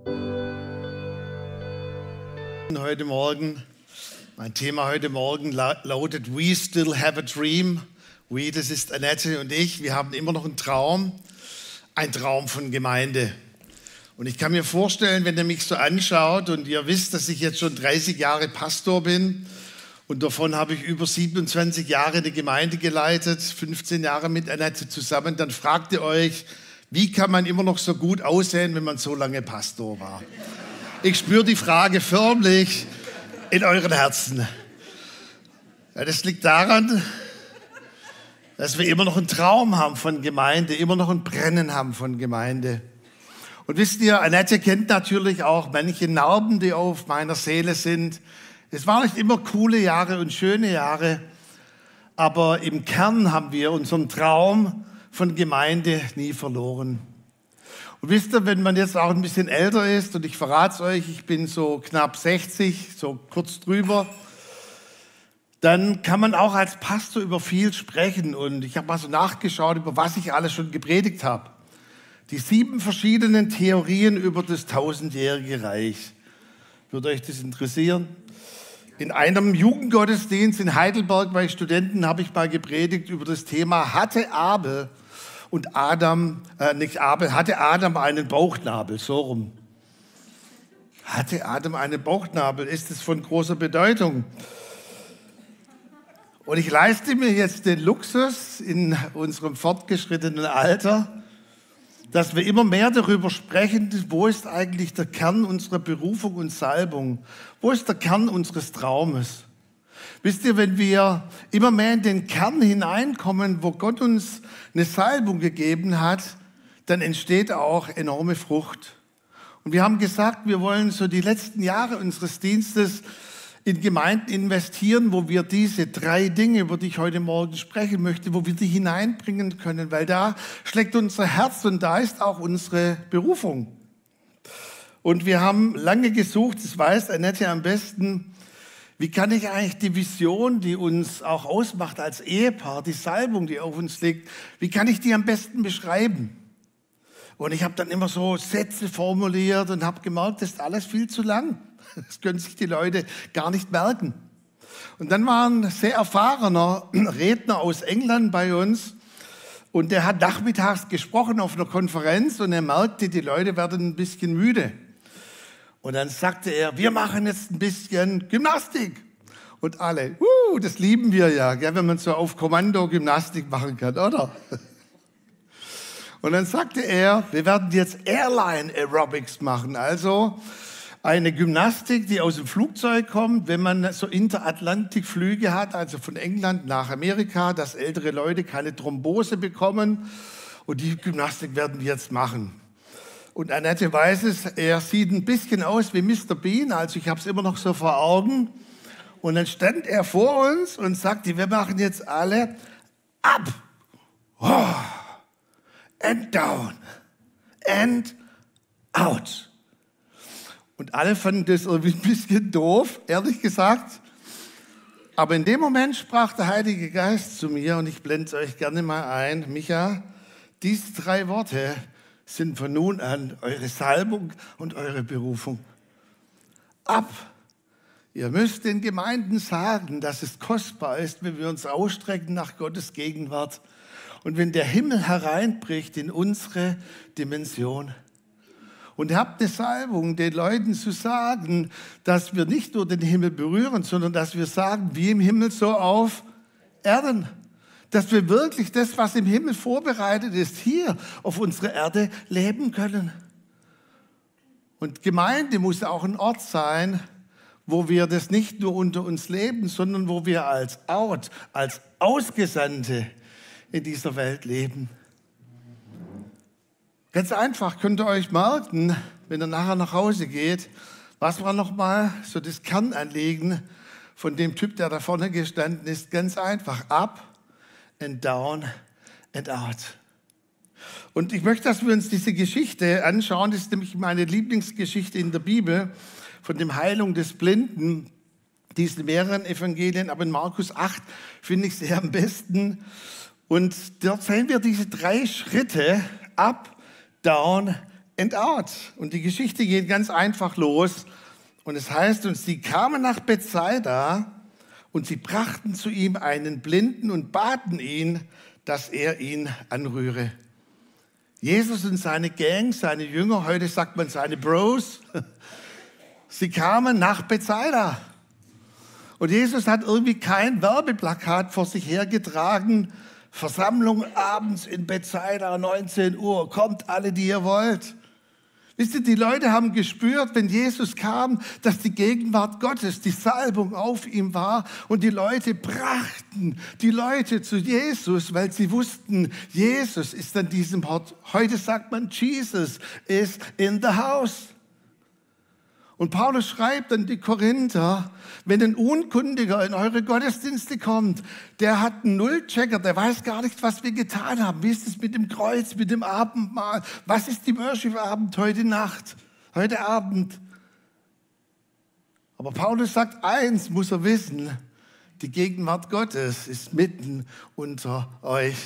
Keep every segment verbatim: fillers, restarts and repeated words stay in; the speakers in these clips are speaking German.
Heute Morgen, mein Thema heute Morgen lautet We still have a dream. We, das ist Annette und ich, wir haben immer noch einen Traum, ein Traum von Gemeinde. Und ich kann mir vorstellen, wenn ihr mich so anschaut und ihr wisst, dass ich jetzt schon dreißig Jahre Pastor bin und davon habe ich über siebenundzwanzig Jahre eine Gemeinde geleitet, fünfzehn Jahre mit Annette zusammen, dann fragt ihr euch, wie kann man immer noch so gut aussehen, wenn man so lange Pastor war? Ich spüre die Frage förmlich in euren Herzen. Ja, das liegt daran, dass wir immer noch einen Traum haben von Gemeinde, immer noch ein Brennen haben von Gemeinde. Und wisst ihr, Annette kennt natürlich auch manche Narben, die auf meiner Seele sind. Es waren nicht immer coole Jahre und schöne Jahre, aber im Kern haben wir unseren Traum von Gemeinde nie verloren. Und wisst ihr, wenn man jetzt auch ein bisschen älter ist, und ich verrate es euch, ich bin so knapp sechzig, so kurz drüber, dann kann man auch als Pastor über viel sprechen. Und ich habe mal so nachgeschaut, über was ich alles schon gepredigt habe. Die sieben verschiedenen Theorien über das tausendjährige Reich. Würde euch das interessieren? In einem Jugendgottesdienst in Heidelberg bei Studenten habe ich mal gepredigt über das Thema, hatte Abel und Adam, äh, nicht Abel, hatte Adam einen Bauchnabel, so rum. Hatte Adam einen Bauchnabel, ist es von großer Bedeutung. Und ich leiste mir jetzt den Luxus in unserem fortgeschrittenen Alter, dass wir immer mehr darüber sprechen, wo ist eigentlich der Kern unserer Berufung und Salbung? Wo ist der Kern unseres Traumes? Wisst ihr, wenn wir immer mehr in den Kern hineinkommen, wo Gott uns eine Salbung gegeben hat, dann entsteht auch enorme Frucht. Und wir haben gesagt, wir wollen so die letzten Jahre unseres Dienstes in Gemeinden investieren, wo wir diese drei Dinge, über die ich heute Morgen sprechen möchte, wo wir die hineinbringen können, weil da schlägt unser Herz und da ist auch unsere Berufung. Und wir haben lange gesucht, das weiß Annette am besten, wie kann ich eigentlich die Vision, die uns auch ausmacht als Ehepaar, die Salbung, die auf uns liegt, wie kann ich die am besten beschreiben? Und ich habe dann immer so Sätze formuliert und habe gemerkt, das ist alles viel zu lang. Das können sich die Leute gar nicht merken. Und dann war ein sehr erfahrener Redner aus England bei uns und der hat nachmittags gesprochen auf einer Konferenz und er merkte, die Leute werden ein bisschen müde. Und dann sagte er, wir machen jetzt ein bisschen Gymnastik. Und alle, uh, das lieben wir ja, gell, wenn man so auf Kommando Gymnastik machen kann, oder? Und dann sagte er, wir werden jetzt Airline Aerobics machen, also eine Gymnastik, die aus dem Flugzeug kommt, wenn man so Interatlantikflüge hat, also von England nach Amerika, dass ältere Leute keine Thrombose bekommen. Und die Gymnastik werden wir jetzt machen. Und Annette weiß es, er sieht ein bisschen aus wie Mister Bean, also ich habe es immer noch so vor Augen. Und dann stand er vor uns und sagte, wir machen jetzt alle up, oh, and down, and out. Und alle fanden das irgendwie ein bisschen doof, ehrlich gesagt. Aber in dem Moment sprach der Heilige Geist zu mir, und ich blende es euch gerne mal ein, Micha, diese drei Worte sind von nun an eure Salbung und eure Berufung. Ab. Ihr müsst den Gemeinden sagen, dass es kostbar ist, wenn wir uns ausstrecken nach Gottes Gegenwart und wenn der Himmel hereinbricht in unsere Dimension. Und ihr habt eine Salbung, den Leuten zu sagen, dass wir nicht nur den Himmel berühren, sondern dass wir sagen, wie im Himmel so auf Erden. Dass wir wirklich das, was im Himmel vorbereitet ist, hier auf unserer Erde leben können. Und Gemeinde muss auch ein Ort sein, wo wir das nicht nur unter uns leben, sondern wo wir als Ort, als Ausgesandte in dieser Welt leben. Ganz einfach, könnt ihr euch merken, wenn ihr nachher nach Hause geht, was war nochmal so das Kernanliegen von dem Typ, der da vorne gestanden ist? Ganz einfach, up and down and out. Und ich möchte, dass wir uns diese Geschichte anschauen. Das ist nämlich meine Lieblingsgeschichte in der Bibel von dem Heilung des Blinden. Die ist in mehreren Evangelien, aber in Markus acht finde ich sie am besten. Und dort sehen wir diese drei Schritte, up, down entarrt. Und die Geschichte geht ganz einfach los. Und es heißt, und sie kamen nach Bethsaida und sie brachten zu ihm einen Blinden und baten ihn, dass er ihn anrühre. Jesus und seine Gang, seine Jünger, heute sagt man seine Bros, sie kamen nach Bethsaida. Und Jesus hat irgendwie kein Werbeplakat vor sich hergetragen. Versammlung abends in Bethsaida, neunzehn Uhr, kommt alle, die ihr wollt. Wisst ihr, die Leute haben gespürt, wenn Jesus kam, dass die Gegenwart Gottes, die Salbung auf ihm war. Und die Leute brachten die Leute zu Jesus, weil sie wussten, Jesus ist an diesem Ort. Heute sagt man, Jesus is in the house. Und Paulus schreibt an die Korinther, wenn ein Unkundiger in eure Gottesdienste kommt, der hat einen Nullchecker, der weiß gar nicht, was wir getan haben. Wie ist es mit dem Kreuz, mit dem Abendmahl? Was ist die Worship-Abend heute Nacht, heute Abend? Aber Paulus sagt, eins muss er wissen, die Gegenwart Gottes ist mitten unter euch.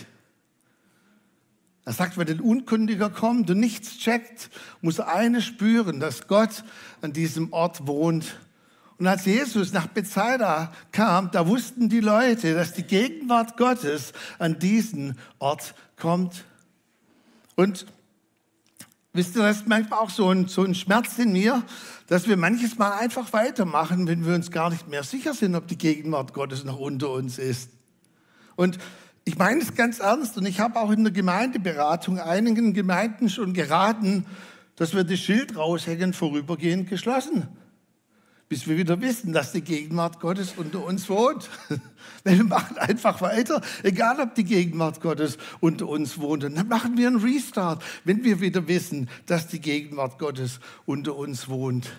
Er sagt, wenn ein Unkundiger kommt und nichts checkt, muss er eines spüren, dass Gott an diesem Ort wohnt. Und als Jesus nach Bethsaida kam, da wussten die Leute, dass die Gegenwart Gottes an diesen Ort kommt. Und wisst ihr, das ist manchmal auch so ein, so ein Schmerz in mir, dass wir manches Mal einfach weitermachen, wenn wir uns gar nicht mehr sicher sind, ob die Gegenwart Gottes noch unter uns ist. Und ich meine es ganz ernst und ich habe auch in der Gemeindeberatung einigen Gemeinden schon geraten, dass wir das Schild raushängen, vorübergehend geschlossen, bis wir wieder wissen, dass die Gegenwart Gottes unter uns wohnt. Wir machen einfach weiter, egal ob die Gegenwart Gottes unter uns wohnt. Und dann machen wir einen Restart, wenn wir wieder wissen, dass die Gegenwart Gottes unter uns wohnt.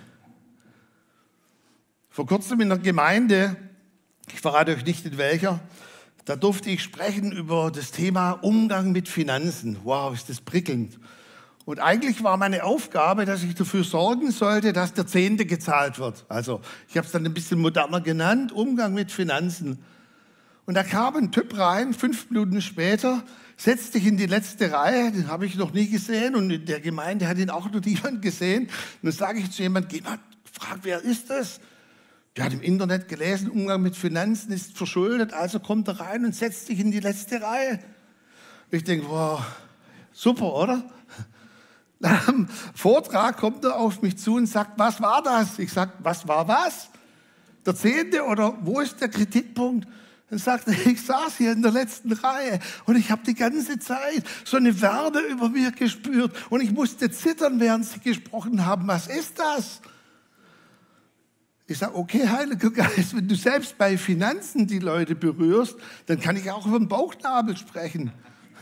Vor kurzem in der Gemeinde, ich verrate euch nicht in welcher, da durfte ich sprechen über das Thema Umgang mit Finanzen. Wow, ist das prickelnd. Und eigentlich war meine Aufgabe, dass ich dafür sorgen sollte, dass der Zehnte gezahlt wird. Also ich habe es dann ein bisschen moderner genannt, Umgang mit Finanzen. Und da kam ein Typ rein, fünf Minuten später, setzte sich in die letzte Reihe, den habe ich noch nie gesehen und in der Gemeinde hat ihn auch noch niemand gesehen. Und dann sage ich zu jemandem, geh mal, frag, wer ist das? Der hat im Internet gelesen, Umgang mit Finanzen ist verschuldet, also kommt er rein und setzt sich in die letzte Reihe. Ich denke, wow, super, oder? Nach dem Vortrag kommt er auf mich zu und sagt, was war das? Ich sage, was war was? Der Zehnte oder wo ist der Kritikpunkt? Dann sagt er, ich saß hier in der letzten Reihe und ich habe die ganze Zeit so eine Wärme über mir gespürt und ich musste zittern, während sie gesprochen haben. Was ist das? Ich sage, okay, Heiliger Geist, wenn du selbst bei Finanzen die Leute berührst, dann kann ich auch über den Bauchnabel sprechen.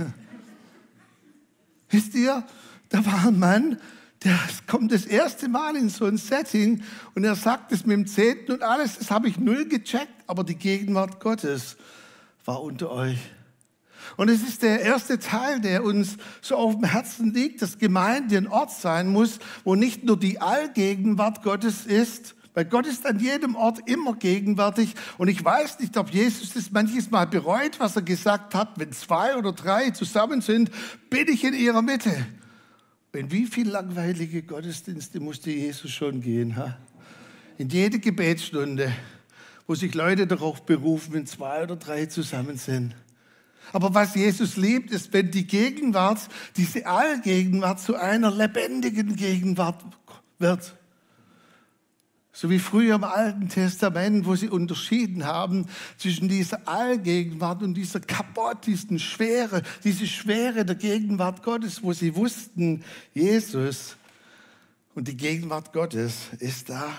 Wisst ihr, da war ein Mann, der kommt das erste Mal in so ein Setting und er sagt es mit dem Zehnten und alles, das habe ich null gecheckt, aber die Gegenwart Gottes war unter euch. Und es ist der erste Teil, der uns so auf dem Herzen liegt, dass Gemeinde ein Ort sein muss, wo nicht nur die Allgegenwart Gottes ist, weil Gott ist an jedem Ort immer gegenwärtig. Und ich weiß nicht, ob Jesus das manches Mal bereut, was er gesagt hat. Wenn zwei oder drei zusammen sind, bin ich in ihrer Mitte. In wie viele langweilige Gottesdienste musste Jesus schon gehen? Ha? In jede Gebetsstunde, wo sich Leute darauf berufen, wenn zwei oder drei zusammen sind. Aber was Jesus liebt, ist, wenn die Gegenwart, diese Allgegenwart zu einer lebendigen Gegenwart wird. So wie früher im Alten Testament, wo sie unterschieden haben zwischen dieser Allgegenwart und dieser Kabot, diesen Schwere, diese Schwere der Gegenwart Gottes, wo sie wussten, Jesus und die Gegenwart Gottes ist da.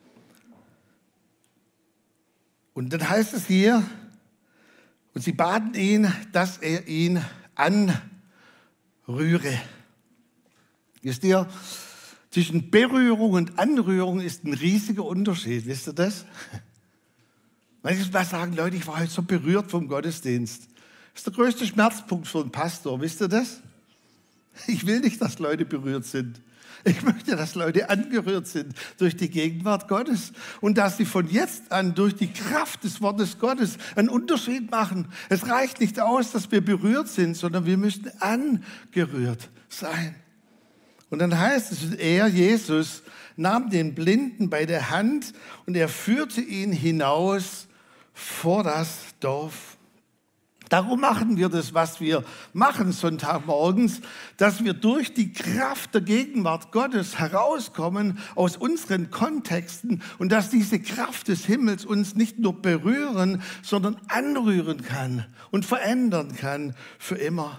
Und dann heißt es hier, und sie baten ihn, dass er ihn anrühre. Wisst ihr, zwischen Berührung und Anrührung ist ein riesiger Unterschied. Wisst ihr das? Manchmal sagen Leute, ich war heute so berührt vom Gottesdienst. Das ist der größte Schmerzpunkt für einen Pastor. Wisst ihr das? Ich will nicht, dass Leute berührt sind. Ich möchte, dass Leute angerührt sind durch die Gegenwart Gottes und dass sie von jetzt an durch die Kraft des Wortes Gottes einen Unterschied machen. Es reicht nicht aus, dass wir berührt sind, sondern wir müssen angerührt sein. Und dann heißt es, er, Jesus, nahm den Blinden bei der Hand und er führte ihn hinaus vor das Dorf. Darum machen wir das, was wir machen Sonntagmorgens, dass wir durch die Kraft der Gegenwart Gottes herauskommen aus unseren Kontexten und dass diese Kraft des Himmels uns nicht nur berühren, sondern anrühren kann und verändern kann für immer.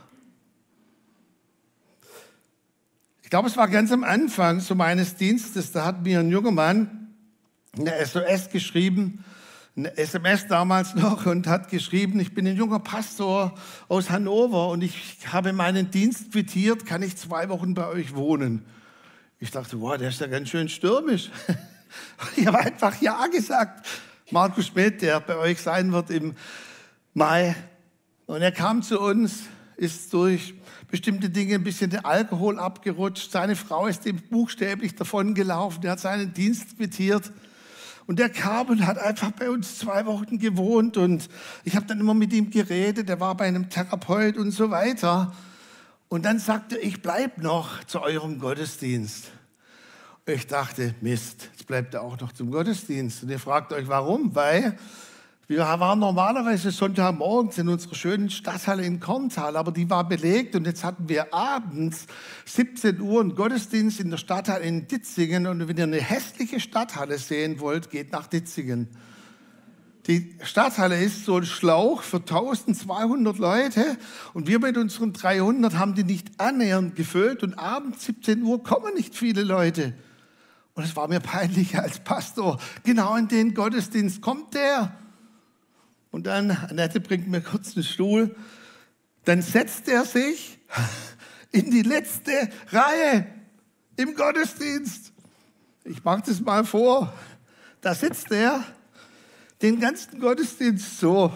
Ich glaube, es war ganz am Anfang so meines Dienstes, da hat mir ein junger Mann eine S O S geschrieben, eine S M S damals noch, und hat geschrieben, ich bin ein junger Pastor aus Hannover und ich habe meinen Dienst quittiert, kann ich zwei Wochen bei euch wohnen? Ich dachte, wow, der ist ja ganz schön stürmisch. Ich habe einfach Ja gesagt. Markus Schmidt, der bei euch sein wird im Mai. Und er kam zu uns, ist durch bestimmte Dinge ein bisschen den Alkohol abgerutscht. Seine Frau ist ihm buchstäblich davongelaufen. Er hat seinen Dienst quittiert. Und der kam und hat einfach bei uns zwei Wochen gewohnt. Und ich habe dann immer mit ihm geredet. Er war bei einem Therapeut und so weiter. Und dann sagte er, ich bleibe noch zu eurem Gottesdienst. Ich dachte, Mist, jetzt bleibt er auch noch zum Gottesdienst. Und ihr fragt euch, warum? Weil wir waren normalerweise Sonntagmorgens in unserer schönen Stadthalle in Korntal, aber die war belegt und jetzt hatten wir abends siebzehn Uhr einen Gottesdienst in der Stadthalle in Ditzingen. Und wenn ihr eine hässliche Stadthalle sehen wollt, geht nach Ditzingen. Die Stadthalle ist so ein Schlauch für eintausendzweihundert Leute und wir mit unseren dreihundert haben die nicht annähernd gefüllt und abends siebzehn Uhr kommen nicht viele Leute. Und es war mir peinlich als Pastor. Genau in den Gottesdienst kommt der. Und dann, Annette bringt mir kurz einen Stuhl, dann setzt er sich in die letzte Reihe im Gottesdienst. Ich mache das mal vor. Da sitzt er den ganzen Gottesdienst so.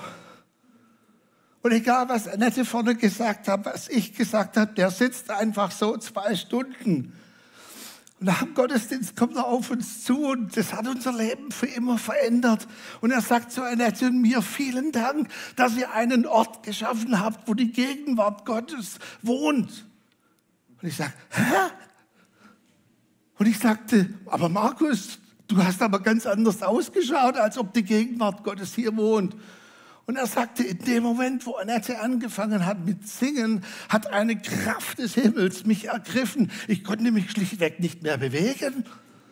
Und egal, was Annette vorne gesagt hat, was ich gesagt habe, der sitzt einfach so zwei Stunden. Und nach dem Gottesdienst kommt er auf uns zu und das hat unser Leben für immer verändert. Und er sagt zu Annette und mir, vielen Dank, dass ihr einen Ort geschaffen habt, wo die Gegenwart Gottes wohnt. Und ich sage, hä? Und ich sagte, aber Markus, du hast aber ganz anders ausgeschaut, als ob die Gegenwart Gottes hier wohnt. Und er sagte, in dem Moment, wo Annette angefangen hat mit Singen, hat eine Kraft des Himmels mich ergriffen. Ich konnte mich schlichtweg nicht mehr bewegen.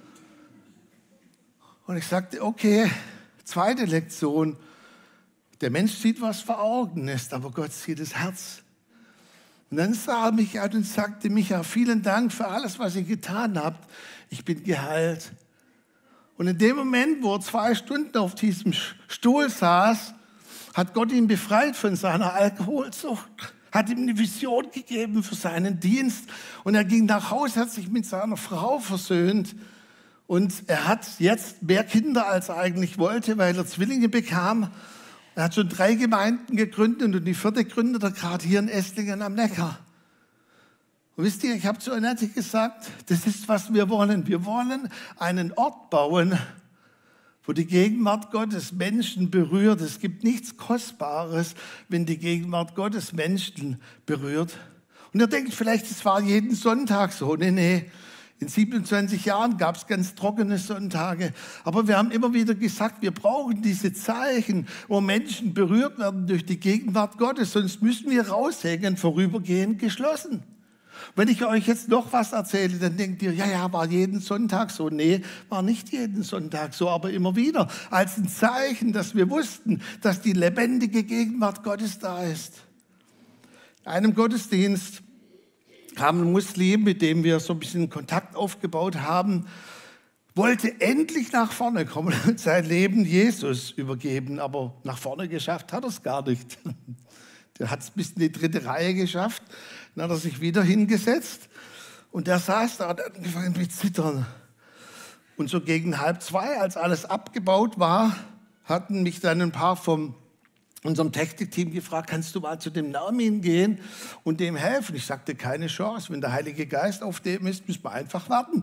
Und ich sagte, okay, zweite Lektion. Der Mensch sieht, was vor Augen ist, aber Gott sieht das Herz. Und dann sah er mich an und sagte, Micha, vielen Dank für alles, was ihr getan habt. Ich bin geheilt. Und in dem Moment, wo er zwei Stunden auf diesem Stuhl saß, hat Gott ihn befreit von seiner Alkoholsucht, hat ihm eine Vision gegeben für seinen Dienst und er ging nach Hause, hat sich mit seiner Frau versöhnt und er hat jetzt mehr Kinder, als er eigentlich wollte, weil er Zwillinge bekam. Er hat schon drei Gemeinden gegründet und die vierte gründet er gerade hier in Esslingen am Neckar. Und wisst ihr, ich habe zu Annette gesagt, das ist, was wir wollen. Wir wollen einen Ort bauen, wo die Gegenwart Gottes Menschen berührt. Es gibt nichts Kostbares, wenn die Gegenwart Gottes Menschen berührt. Und ihr denkt vielleicht, es war jeden Sonntag so. Nee, nee. In siebenundzwanzig Jahren gab es ganz trockene Sonntage. Aber wir haben immer wieder gesagt, wir brauchen diese Zeichen, wo Menschen berührt werden durch die Gegenwart Gottes. Sonst müssen wir raushängen, vorübergehend geschlossen. Wenn ich euch jetzt noch was erzähle, dann denkt ihr, ja, ja, war jeden Sonntag so. Nee, war nicht jeden Sonntag so, aber immer wieder. Als ein Zeichen, dass wir wussten, dass die lebendige Gegenwart Gottes da ist. In einem Gottesdienst kam ein Muslim, mit dem wir so ein bisschen Kontakt aufgebaut haben, wollte endlich nach vorne kommen und sein Leben Jesus übergeben, aber nach vorne geschafft hat er es gar nicht. Der hat es bis in die dritte Reihe geschafft. Dann hat er sich wieder hingesetzt und der saß da und hat angefangen mit Zittern. Und so gegen halb zwei, als alles abgebaut war, hatten mich dann ein paar von unserem Technikteam gefragt, kannst du mal zu dem Nermin gehen und dem helfen? Ich sagte, keine Chance. Wenn der Heilige Geist auf dem ist, müssen wir einfach warten.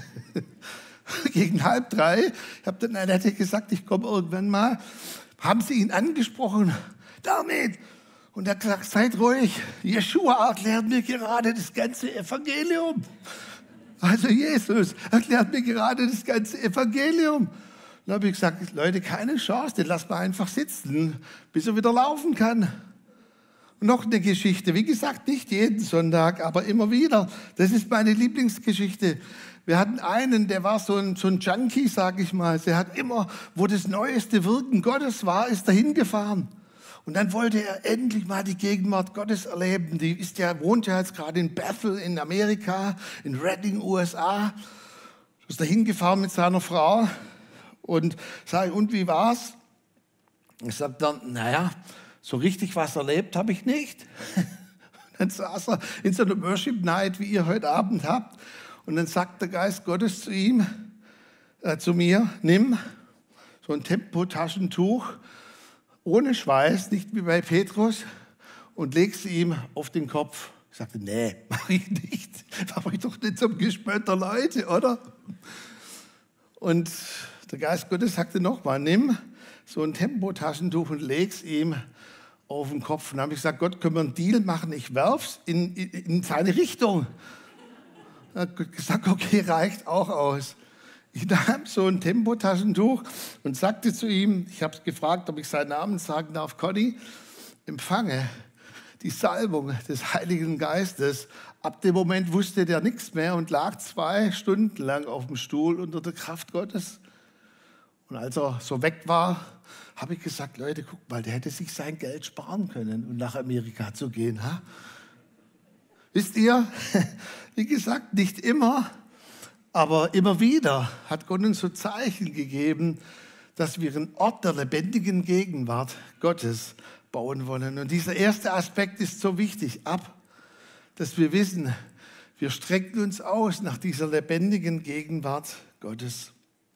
Gegen halb drei, ich habe dann Annette gesagt, ich komme irgendwann mal, haben sie ihn angesprochen, Nermin. Und er hat gesagt, seid ruhig, Jeschua erklärt mir gerade das ganze Evangelium. Also Jesus erklärt mir gerade das ganze Evangelium. Dann habe ich gesagt, Leute, keine Chance, den lassen wir einfach sitzen, bis er wieder laufen kann. Und noch eine Geschichte, wie gesagt, nicht jeden Sonntag, aber immer wieder. Das ist meine Lieblingsgeschichte. Wir hatten einen, der war so ein, so ein Junkie, sage ich mal. Der hat immer, wo das neueste Wirken Gottes war, ist er hingefahren. Und dann wollte er endlich mal die Gegenwart Gottes erleben. Die ist ja, wohnt ja jetzt gerade in Bethel in Amerika, in Redding, U S A. Ist er hingefahren mit seiner Frau und sage, und wie war's? Ich sagte dann, naja, so richtig was erlebt habe ich nicht. Dann saß er in so einer Worship Night, wie ihr heute Abend habt. Und dann sagt der Geist Gottes zu ihm, äh, zu mir, nimm so ein Tempotaschentuch, ohne Schweiß, nicht wie bei Petrus, und leg sie ihm auf den Kopf. Ich sagte, nee, mache ich nicht. Mache ich doch nicht zum Gespött der Leute, oder? Und der Geist Gottes sagte nochmal, nimm so ein Tempotaschentuch und leg es ihm auf den Kopf. Und dann habe ich gesagt, Gott, können wir einen Deal machen? Ich werf's in, in, in seine Richtung. Er hat gesagt, okay, reicht auch aus. Ich nahm so ein Tempotaschentuch und sagte zu ihm, ich habe es gefragt, ob ich seinen Namen sagen darf, Conny, empfange die Salbung des Heiligen Geistes. Ab dem Moment wusste der nichts mehr und lag zwei Stunden lang auf dem Stuhl unter der Kraft Gottes. Und als er so weg war, habe ich gesagt, Leute, guck mal, der hätte sich sein Geld sparen können und nach Amerika zu gehen. Ha? Wisst ihr, wie gesagt, nicht immer, aber immer wieder hat Gott uns so Zeichen gegeben, dass wir einen Ort der lebendigen Gegenwart Gottes bauen wollen. Und dieser erste Aspekt ist so wichtig, ab, dass wir wissen, wir strecken uns aus nach dieser lebendigen Gegenwart Gottes.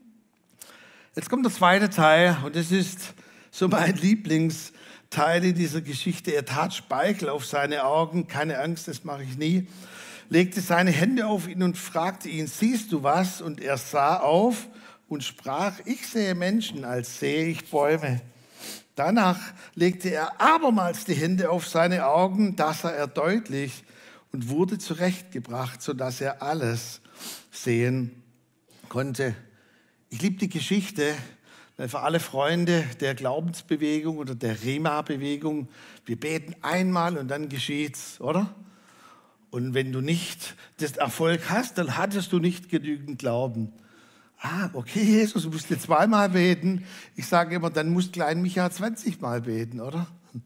Jetzt kommt der zweite Teil und das ist so mein Lieblingsteil in dieser Geschichte. Er tat Speichel auf seine Augen, keine Angst, das mache ich nie, legte seine Hände auf ihn und fragte ihn, siehst du was? Und er sah auf und sprach, ich sehe Menschen, als sehe ich Bäume. Danach legte er abermals die Hände auf seine Augen, da sah er deutlich und wurde zurechtgebracht, sodass er alles sehen konnte. Ich liebe die Geschichte, weil für alle Freunde der Glaubensbewegung oder der Rema-Bewegung, wir beten einmal und dann geschieht's, oder? Und wenn du nicht den Erfolg hast, dann hattest du nicht genügend Glauben. Ah, okay, Jesus, du musst jetzt zweimal beten. Ich sage immer, dann muss Klein Micha zwanzig Mal beten, oder?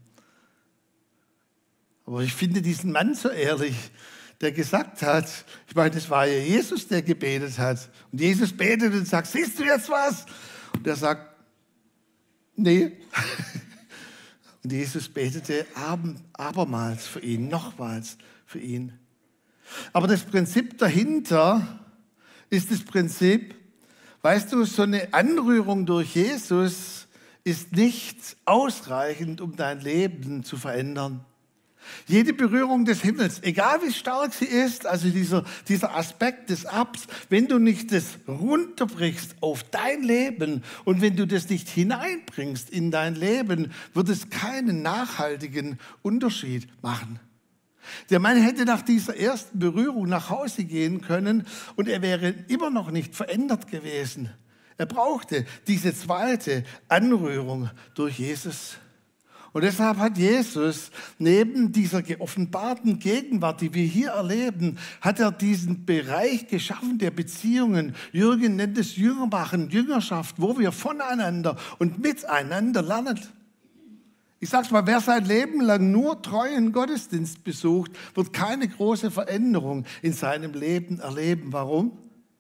Aber ich finde diesen Mann so ehrlich, der gesagt hat, ich meine, das war ja Jesus, der gebetet hat. Und Jesus betet und sagt, siehst du jetzt was? Und er sagt, nee. Und Jesus betete abermals für ihn, nochmals für ihn. Aber das Prinzip dahinter ist das Prinzip, weißt du, so eine Anrührung durch Jesus ist nicht ausreichend, um dein Leben zu verändern. Jede Berührung des Himmels, egal wie stark sie ist, also dieser, dieser Aspekt des Abs, wenn du nicht das runterbrichst auf dein Leben und wenn du das nicht hineinbringst in dein Leben, wird es keinen nachhaltigen Unterschied machen. Der Mann hätte nach dieser ersten Berührung nach Hause gehen können und er wäre immer noch nicht verändert gewesen. Er brauchte diese zweite Anrührung durch Jesus. Und deshalb hat Jesus neben dieser geoffenbarten Gegenwart, die wir hier erleben, hat er diesen Bereich geschaffen der Beziehungen. Jürgen nennt es Jüngermachen, Jüngerschaft, wo wir voneinander und miteinander lernen. Ich sag's mal, wer sein Leben lang nur treuen Gottesdienst besucht, wird keine große Veränderung in seinem Leben erleben. Warum?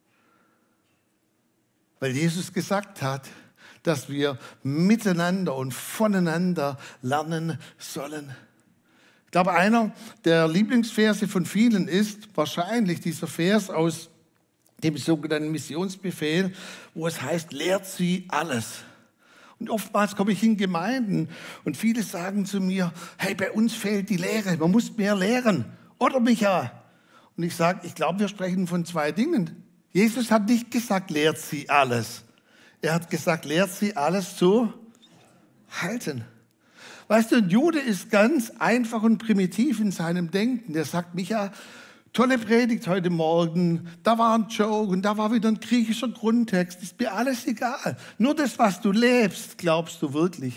Weil Jesus gesagt hat, dass wir miteinander und voneinander lernen sollen. Ich glaube, einer der Lieblingsverse von vielen ist wahrscheinlich dieser Vers aus dem sogenannten Missionsbefehl, wo es heißt, lehrt sie alles. Und oftmals komme ich in Gemeinden und viele sagen zu mir, hey, bei uns fehlt die Lehre, man muss mehr lehren. Oder Micha? Und ich sage, ich glaube, wir sprechen von zwei Dingen. Jesus hat nicht gesagt, lehrt sie alles. Er hat gesagt, lehrt sie alles zu halten. Weißt du, ein Jude ist ganz einfach und primitiv in seinem Denken. Der sagt, Micha, tolle Predigt heute Morgen, da war ein Joke und da war wieder ein griechischer Grundtext, ist mir alles egal. Nur das, was du lebst, glaubst du wirklich.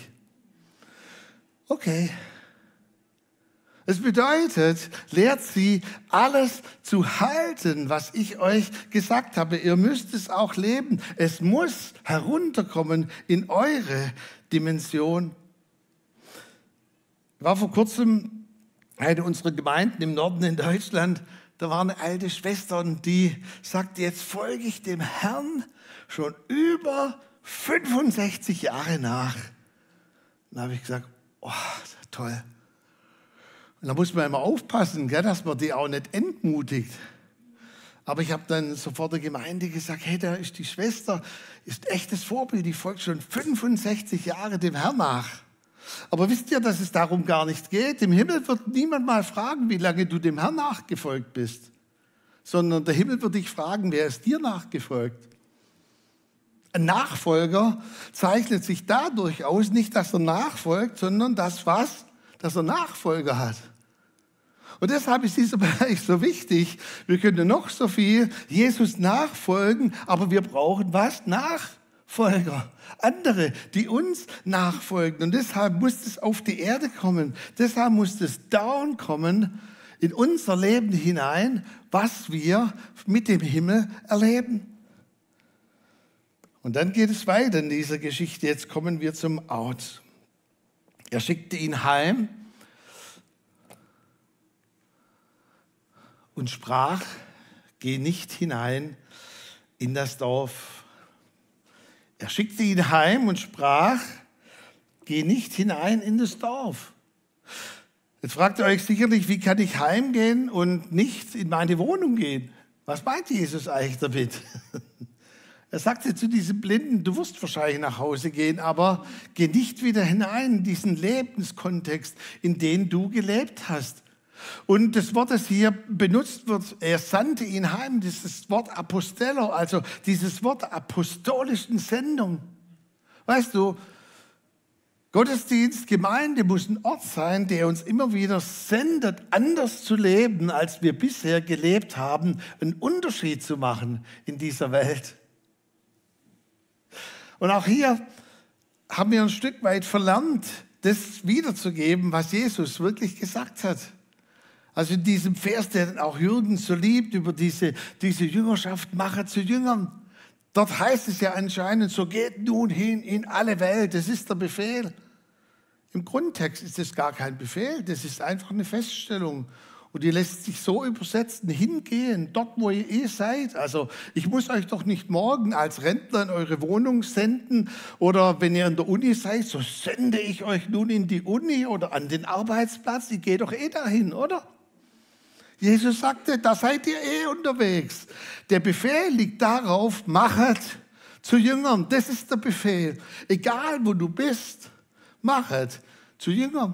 Okay. Es bedeutet, lehrt sie, alles zu halten, was ich euch gesagt habe. Ihr müsst es auch leben. Es muss herunterkommen in eure Dimension. Ich war vor kurzem in einer unserer Gemeinden im Norden in Deutschland. Da war eine alte Schwester und die sagte, jetzt folge ich dem Herrn schon über fünfundsechzig Jahre nach. Da habe ich gesagt, oh, toll. Und da muss man immer aufpassen, gell, dass man die auch nicht entmutigt. Aber ich habe dann sofort der Gemeinde gesagt, hey, da ist die Schwester, ist echtes Vorbild, die folgt schon fünfundsechzig Jahre dem Herrn nach. Aber wisst ihr, dass es darum gar nicht geht? Im Himmel wird niemand mal fragen, wie lange du dem Herrn nachgefolgt bist, sondern der Himmel wird dich fragen, wer ist dir nachgefolgt? Ein Nachfolger zeichnet sich dadurch aus, nicht, dass er nachfolgt, sondern das, was? Dass er Nachfolger hat. Und deshalb ist dieser Bereich so wichtig. Wir können noch so viel Jesus nachfolgen, aber wir brauchen was? Nachfolger. Andere, die uns nachfolgen. Und deshalb muss es auf die Erde kommen. Deshalb muss es down kommen in unser Leben hinein, was wir mit dem Himmel erleben. Und dann geht es weiter in dieser Geschichte. Jetzt kommen wir zum Out. Er schickte ihn heim und sprach, geh nicht hinein in das Dorf. Er schickte ihn heim und sprach, geh nicht hinein in das Dorf. Jetzt fragt ihr euch sicherlich, wie kann ich heimgehen und nicht in meine Wohnung gehen? Was meint Jesus eigentlich damit? Er sagte zu diesem Blinden, du wirst wahrscheinlich nach Hause gehen, aber geh nicht wieder hinein in diesen Lebenskontext, in den du gelebt hast. Und das Wort, das hier benutzt wird, er sandte ihn heim, dieses Wort Apostello, also dieses Wort apostolischen Sendung. Weißt du, Gottesdienst, Gemeinde muss ein Ort sein, der uns immer wieder sendet, anders zu leben, als wir bisher gelebt haben, einen Unterschied zu machen in dieser Welt. Und auch hier haben wir ein Stück weit verlernt, das wiederzugeben, was Jesus wirklich gesagt hat. Also in diesem Vers, den auch Jürgen so liebt, über diese, diese Jüngerschaft, mache zu Jüngern. Dort heißt es ja anscheinend, so geht nun hin in alle Welt. Das ist der Befehl. Im Grundtext ist das gar kein Befehl, das ist einfach eine Feststellung. Und die lässt sich so übersetzen, hingehen, dort wo ihr eh seid. Also ich muss euch doch nicht morgen als Rentner in eure Wohnung senden oder wenn ihr in der Uni seid, so sende ich euch nun in die Uni oder an den Arbeitsplatz. Ich gehe doch eh dahin, oder? Jesus sagte, da seid ihr eh unterwegs. Der Befehl liegt darauf, machet zu Jüngern. Das ist der Befehl. Egal wo du bist, machet zu Jüngern.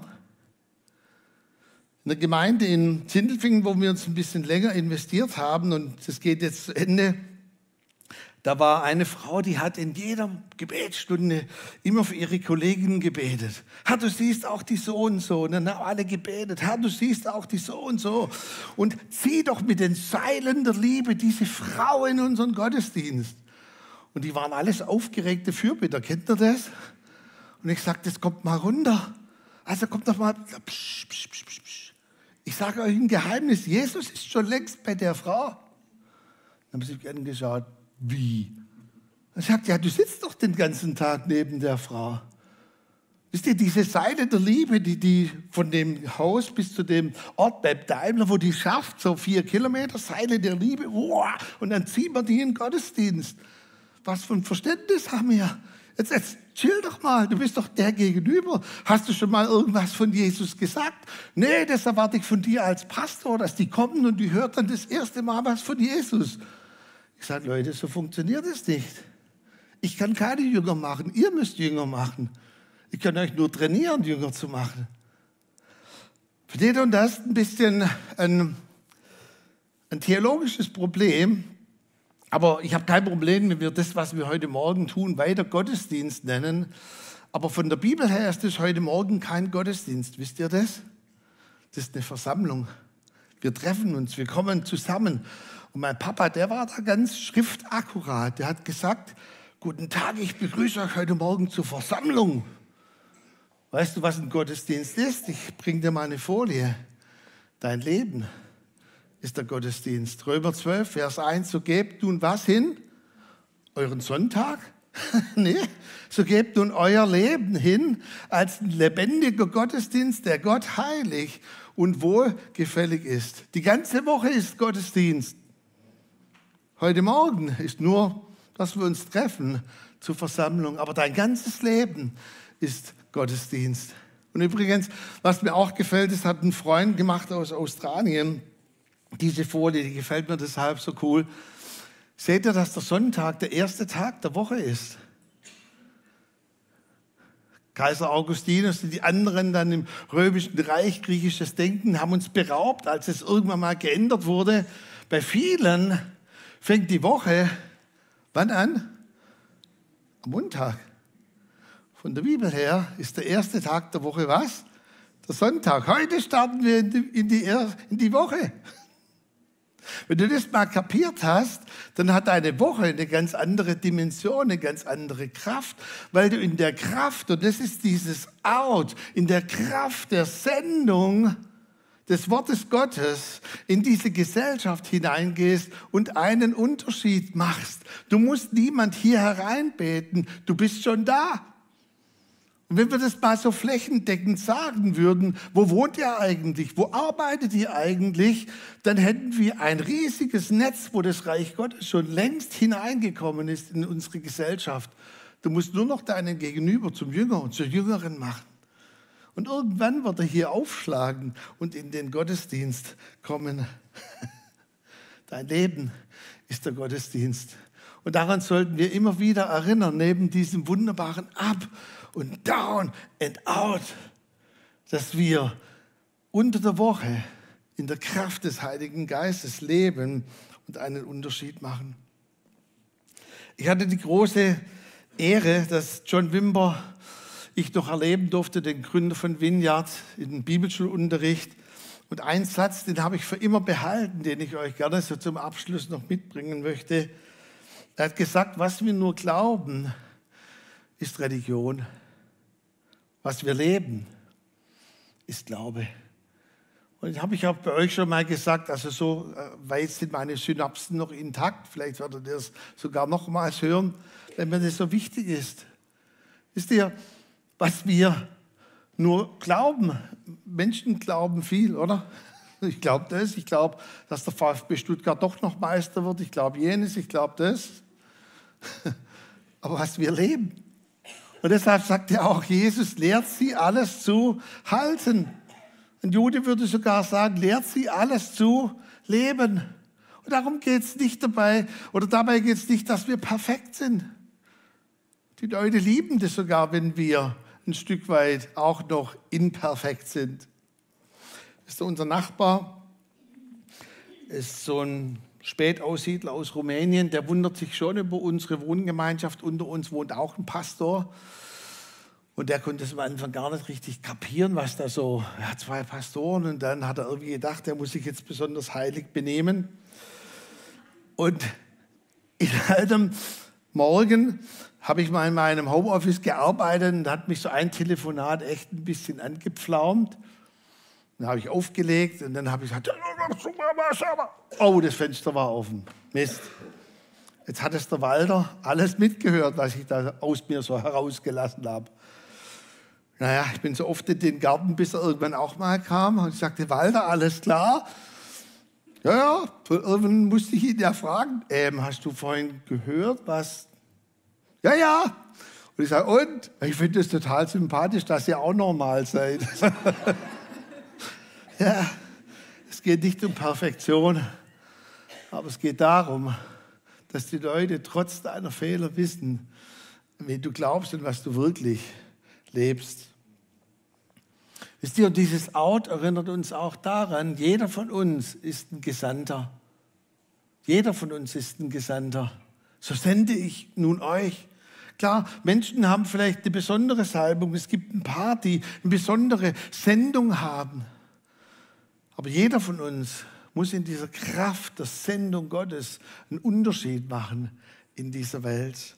In der Gemeinde in Sindelfingen, wo wir uns ein bisschen länger investiert haben, und das geht jetzt zu Ende, da war eine Frau, die hat in jeder Gebetsstunde immer für ihre Kolleginnen gebetet. Herr, du siehst auch die so und so. Und dann haben alle gebetet. Herr, du siehst auch die so und so. Und zieh doch mit den Seilen der Liebe diese Frau in unseren Gottesdienst. Und die waren alles aufgeregte Fürbitter. Kennt ihr das? Und ich sagte, das kommt mal runter. Also kommt doch mal. Psch, psch, psch, psch, psch. Ich sage euch ein Geheimnis. Jesus ist schon längst bei der Frau. Dann haben sie mich angeschaut. Wie? Er sagt, ja, du sitzt doch den ganzen Tag neben der Frau. Wisst ihr, diese Seite der Liebe, die, die von dem Haus bis zu dem Ort bei Daimler, wo die schafft, so vier Kilometer Seite der Liebe, wow, und dann ziehen wir die in den Gottesdienst. Was für ein Verständnis haben wir? Jetzt, jetzt chill doch mal, du bist doch der Gegenüber. Hast du schon mal irgendwas von Jesus gesagt? Nee, das erwarte ich von dir als Pastor, dass die kommen und die hört dann das erste Mal was von Jesus. Ich sage, Leute, so funktioniert es nicht. Ich kann keine Jünger machen, ihr müsst Jünger machen. Ich kann euch nur trainieren, Jünger zu machen. Versteht ihr, und das ist ein bisschen ein, ein theologisches Problem. Aber ich habe kein Problem, wenn wir das, was wir heute Morgen tun, weiter Gottesdienst nennen. Aber von der Bibel her ist es heute Morgen kein Gottesdienst. Wisst ihr das? Das ist eine Versammlung. Wir treffen uns, wir kommen zusammen. Und mein Papa, der war da ganz schriftakkurat. Der hat gesagt, guten Tag, ich begrüße euch heute Morgen zur Versammlung. Weißt du, was ein Gottesdienst ist? Ich bringe dir mal eine Folie. Dein Leben ist der Gottesdienst. Römer zwölf, Vers eins, so gebt nun was hin? Euren Sonntag? Nee, so gebt nun euer Leben hin als ein lebendiger Gottesdienst, der Gott heilig und wohlgefällig ist. Die ganze Woche ist Gottesdienst. Heute Morgen ist nur, dass wir uns treffen zur Versammlung, aber dein ganzes Leben ist Gottesdienst. Und übrigens, was mir auch gefällt, das hat ein Freund gemacht aus Australien. Diese Folie, die gefällt mir deshalb so cool. Seht ihr, dass der Sonntag der erste Tag der Woche ist? Kaiser Augustinus und die anderen dann im Römischen Reich, griechisches Denken, haben uns beraubt, als es irgendwann mal geändert wurde. Bei vielen fängt die Woche, wann an? Am Montag. Von der Bibel her ist der erste Tag der Woche was? Der Sonntag. Heute starten wir in die, in die, in die Woche. Wenn du das mal kapiert hast, dann hat deine Woche eine ganz andere Dimension, eine ganz andere Kraft, weil du in der Kraft, und das ist dieses Out, in der Kraft der Sendung des Wortes Gottes in diese Gesellschaft hineingehst und einen Unterschied machst. Du musst niemand hier hereinbeten, du bist schon da. Und wenn wir das mal so flächendeckend sagen würden, wo wohnt ihr eigentlich, wo arbeitet ihr eigentlich, dann hätten wir ein riesiges Netz, wo das Reich Gottes schon längst hineingekommen ist in unsere Gesellschaft. Du musst nur noch deinen Gegenüber zum Jünger und zur Jüngerin machen. Und irgendwann wird er hier aufschlagen und in den Gottesdienst kommen. Dein Leben ist der Gottesdienst. Und daran sollten wir immer wieder erinnern, neben diesem wunderbaren Up und Down and Out, dass wir unter der Woche in der Kraft des Heiligen Geistes leben und einen Unterschied machen. Ich hatte die große Ehre, dass John Wimber, ich noch erleben durfte, den Gründer von Vineyard, in den Bibelschulunterricht. Und einen Satz, den habe ich für immer behalten, den ich euch gerne so zum Abschluss noch mitbringen möchte. Er hat gesagt, was wir nur glauben, ist Religion. Was wir leben, ist Glaube. Und das habe ich auch bei euch schon mal gesagt, also so weit sind meine Synapsen noch intakt. Vielleicht werdet ihr es sogar nochmals hören, wenn mir das so wichtig ist. Wisst ihr, was wir nur glauben, Menschen glauben viel, oder? Ich glaube das, ich glaube, dass der VfB Stuttgart doch noch Meister wird, ich glaube jenes, ich glaube das. Aber was wir leben. Und deshalb sagt ja auch Jesus, lehrt sie alles zu halten. Ein Jude würde sogar sagen, lehrt sie alles zu leben. Und darum geht es nicht dabei, oder dabei geht es nicht, dass wir perfekt sind. Die Leute lieben das sogar, wenn wir ein Stück weit auch noch imperfekt sind. Das ist unser Nachbar, ist so ein Spätaussiedler aus Rumänien, der wundert sich schon über unsere Wohngemeinschaft. Unter uns wohnt auch ein Pastor. Und der konnte es am Anfang gar nicht richtig kapieren, was da so, er hat zwei Pastoren und dann hat er irgendwie gedacht, der muss sich jetzt besonders heilig benehmen. Und in einem Morgen habe ich mal in meinem Homeoffice gearbeitet und da hat mich so ein Telefonat echt ein bisschen angepflaumt. Dann habe ich aufgelegt und dann habe ich gesagt, oh, das Fenster war offen. Mist. Jetzt hat es der Walter alles mitgehört, was ich da aus mir so herausgelassen habe. Naja, ich bin so oft in den Garten, bis er irgendwann auch mal kam und ich sagte, Walter, alles klar? Ja, ja, irgendwann musste ich ihn ja fragen, ähm, hast du vorhin gehört, was? Ja, ja. Und ich sage, und? Ich finde es total sympathisch, dass ihr auch normal seid. Ja, es geht nicht um Perfektion, aber es geht darum, dass die Leute trotz deiner Fehler wissen, wie du glaubst und was du wirklich lebst. Wisst ihr, und dieses Out erinnert uns auch daran, jeder von uns ist ein Gesandter. Jeder von uns ist ein Gesandter. So sende ich nun euch. Klar, Menschen haben vielleicht eine besondere Salbung. Es gibt ein paar, die eine besondere Sendung haben. Aber jeder von uns muss in dieser Kraft der Sendung Gottes einen Unterschied machen in dieser Welt.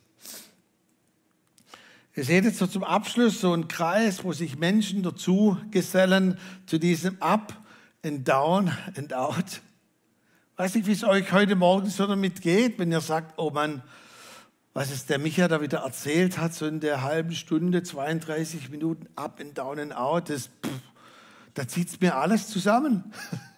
Ihr seht jetzt so zum Abschluss so einen Kreis, wo sich Menschen dazu gesellen zu diesem Up and Down and Out. Weiß nicht, wie es euch heute Morgen so damit geht, wenn ihr sagt, oh Mann, was es der Micha da wieder erzählt hat, so in der halben Stunde, zweiunddreißig Minuten Up and Down and Out, das, pff, da zieht es mir alles zusammen.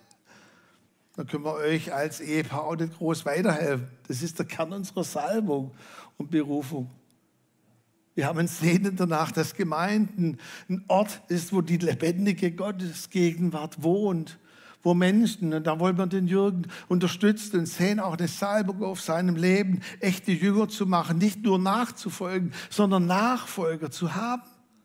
Da können wir euch als Ehepaar auch nicht groß weiterhelfen. Das ist der Kern unserer Salbung und Berufung. Wir haben ein Sehnen danach, dass Gemeinden ein Ort ist, wo die lebendige Gottesgegenwart wohnt, wo Menschen, und da wollen wir den Jürgen unterstützen und sehen auch eine Salbung auf seinem Leben, echte Jünger zu machen, nicht nur nachzufolgen, sondern Nachfolger zu haben.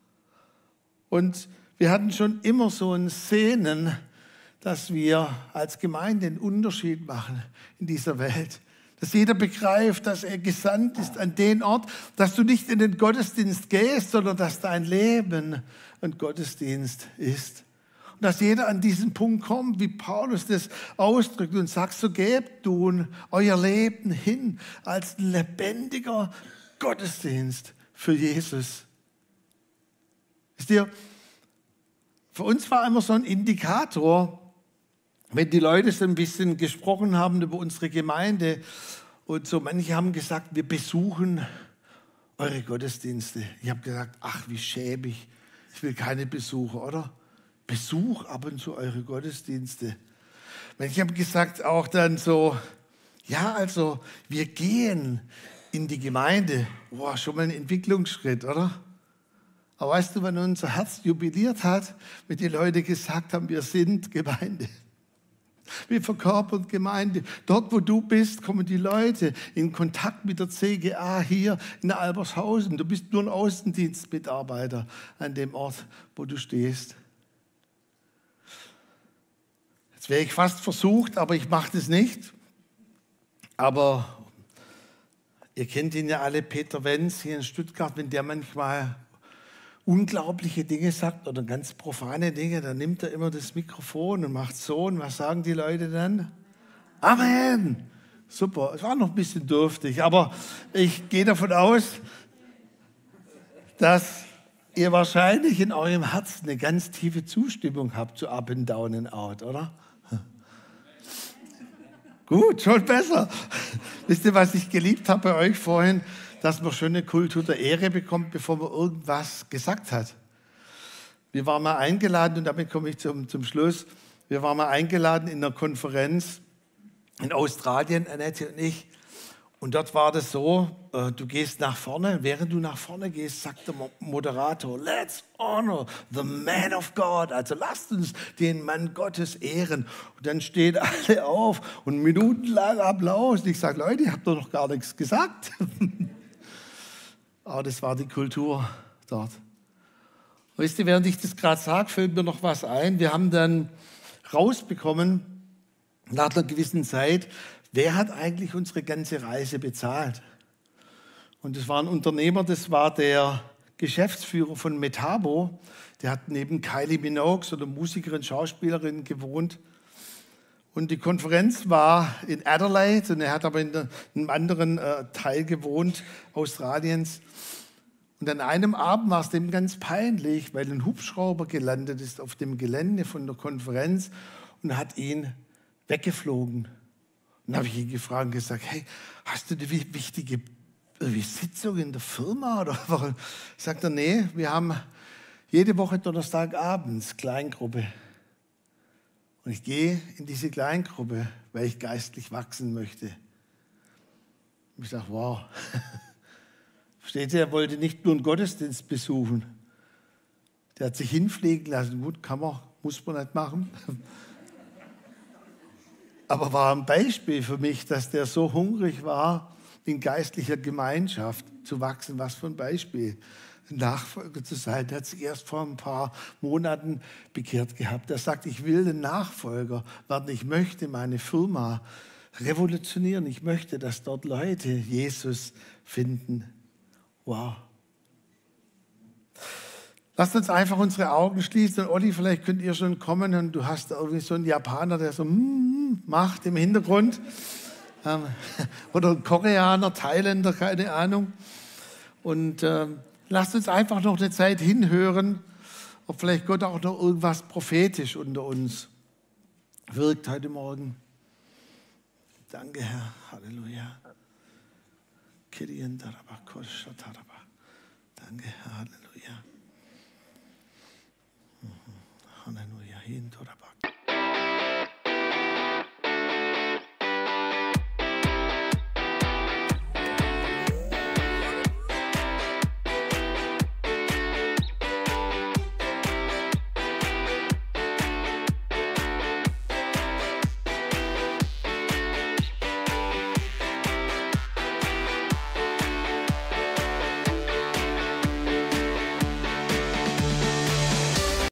Und wir hatten schon immer so ein Sehnen, dass wir als Gemeinde einen Unterschied machen in dieser Welt. Dass jeder begreift, dass er gesandt ist an den Ort, dass du nicht in den Gottesdienst gehst, sondern dass dein Leben ein Gottesdienst ist. Und dass jeder an diesen Punkt kommt, wie Paulus das ausdrückt und sagt, so gebt nun euer Leben hin als lebendiger Gottesdienst für Jesus. Wisst ihr, für uns war immer so ein Indikator, wenn die Leute so ein bisschen gesprochen haben über unsere Gemeinde und so, manche haben gesagt, wir besuchen eure Gottesdienste. Ich habe gesagt, ach, wie schäbig, ich will keine Besucher, oder? Besuch ab und zu eure Gottesdienste. Manche haben gesagt auch dann so, ja, also wir gehen in die Gemeinde. Boah, schon mal ein Entwicklungsschritt, oder? Aber weißt du, wenn unser Herz jubiliert hat, wenn die Leute gesagt haben, wir sind Gemeinde. Wir verkörpern Gemeinde. Dort, wo du bist, kommen die Leute in Kontakt mit der C G A hier in Albershausen. Du bist nur ein Außendienstmitarbeiter an dem Ort, wo du stehst. Jetzt wäre ich fast versucht, aber ich mache das nicht. Aber ihr kennt ihn ja alle, Peter Wenz hier in Stuttgart, wenn der manchmal unglaubliche Dinge sagt oder ganz profane Dinge, dann nimmt er immer das Mikrofon und macht so. Und was sagen die Leute dann? Amen. Super, es war noch ein bisschen dürftig, aber ich gehe davon aus, dass ihr wahrscheinlich in eurem Herzen eine ganz tiefe Zustimmung habt zu Up and Down and Out, oder? Gut, schon besser. Wisst ihr, was ich geliebt habe bei euch vorhin? Dass man schon eine Kultur der Ehre bekommt, bevor man irgendwas gesagt hat. Wir waren mal eingeladen, und damit komme ich zum, zum Schluss, wir waren mal eingeladen in einer Konferenz in Australien, Annette und ich. Und dort war das so, äh, du gehst nach vorne, während du nach vorne gehst, sagt der Moderator, let's honor the man of God, also lasst uns den Mann Gottes ehren. Und dann stehen alle auf und minutenlang Applaus. Und ich sage, Leute, ihr habt doch noch gar nichts gesagt. Aber das war die Kultur dort. Wisst ihr, während ich das gerade sage, fällt mir noch was ein. Wir haben dann rausbekommen, nach einer gewissen Zeit, wer hat eigentlich unsere ganze Reise bezahlt? Und das war ein Unternehmer, das war der Geschäftsführer von Metabo. Der hat neben Kylie Minogue, so einer Musikerin, Schauspielerin, gewohnt. Und die Konferenz war in Adelaide und er hat aber in einem anderen äh, Teil gewohnt, Australiens. Und an einem Abend war es dem ganz peinlich, weil ein Hubschrauber gelandet ist auf dem Gelände von der Konferenz und hat ihn weggeflogen. Und dann habe ich ihn gefragt und gesagt, hey, hast du eine wichtige Sitzung in der Firma? Oder sagt er, nee, wir haben jede Woche Donnerstagabends Kleingruppe. Und ich gehe in diese Kleingruppe, weil ich geistlich wachsen möchte. Und ich sage, wow. Versteht ihr, er wollte nicht nur einen Gottesdienst besuchen. Der hat sich hinpflegen lassen. Gut, kann man, muss man nicht machen. Aber war ein Beispiel für mich, dass der so hungrig war, in geistlicher Gemeinschaft zu wachsen. Was für ein Beispiel. Ein Nachfolger zu sein. Der hat sich erst vor ein paar Monaten bekehrt gehabt. Er sagt, ich will ein Nachfolger werden. Ich möchte meine Firma revolutionieren. Ich möchte, dass dort Leute Jesus finden. Wow. Lasst uns einfach unsere Augen schließen. Und Olli, vielleicht könnt ihr schon kommen und du hast irgendwie so einen Japaner, der so mm, hm, macht im Hintergrund. Ähm, oder ein Koreaner, Thailänder, keine Ahnung. Und ähm, lasst uns einfach noch eine Zeit hinhören, ob vielleicht Gott auch noch irgendwas prophetisch unter uns wirkt heute Morgen. Danke, Herr. Halleluja. Danke, Herr. Halleluja. Halleluja.